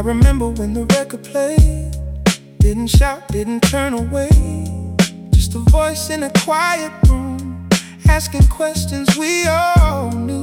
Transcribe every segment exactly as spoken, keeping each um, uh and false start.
remember when the record played, didn't shout, didn't turn away. Just a voice in a quiet room, asking questions we all knew.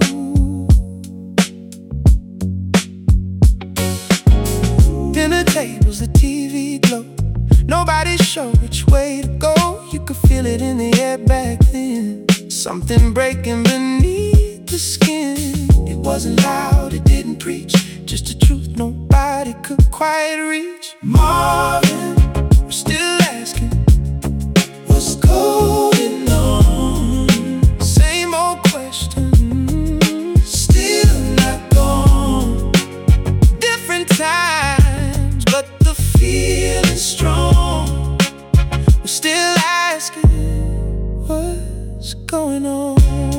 Dinner tables, the T V glow, nobody showed which way to go. You could feel it in the air back then, something breaking beneath the skin. It wasn't loud, it didn't preach, just a truth nobody could quite reach. Marvin, we're still asking, what's going on? Same old question, still not gone. Different times, but the feeling's strong. We're still asking, what's going on?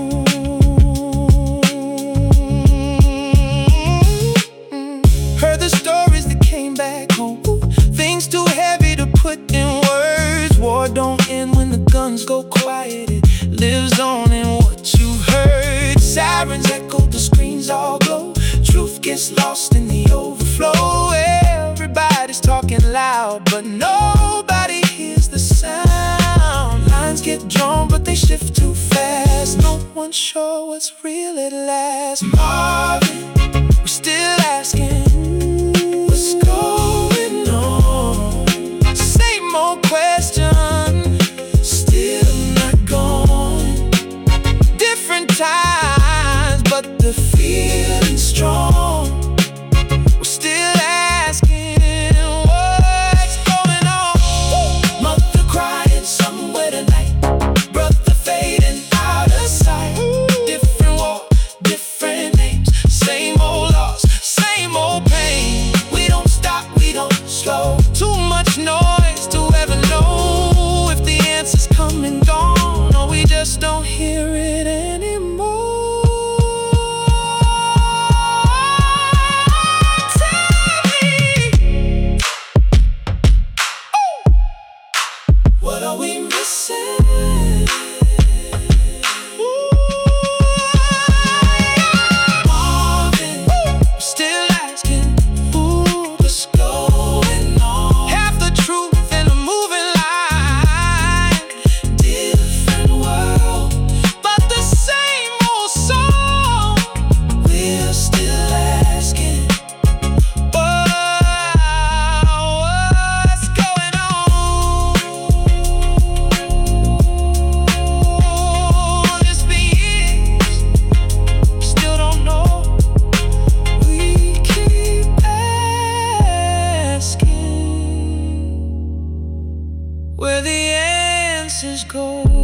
Heard the stories that came back home, things too heavy to put in words. War don't end when the guns go quiet, it lives on in what you heard. Sirens echo, the screens all glow, truth gets lost in the overflow. Everybody's talking loud, but nobody hears the sound. Lines get drawn, but they shift too fast. No one's sure what's real at last. Marvin, we're still asking, what's going on? Same old question, still not gone. Different times, but the feeling's strong. We're still asking, what's going on? Mother crying somewhere tonight, brother fading out of sight. Different war, different names, same old loss, same old pain. We don't stop, we don't slow. Too much noise to ever know if the answer's come and gone, or we just don't hear it anymore. Tell me, oh, what are we missing? Marvin, we're still asking, ooh, what's going on? Half the truth in a moving line, different world, but the same old song. We're still asking, wow, what's going on? It's been years, still don't know. We keep asking where the answers go.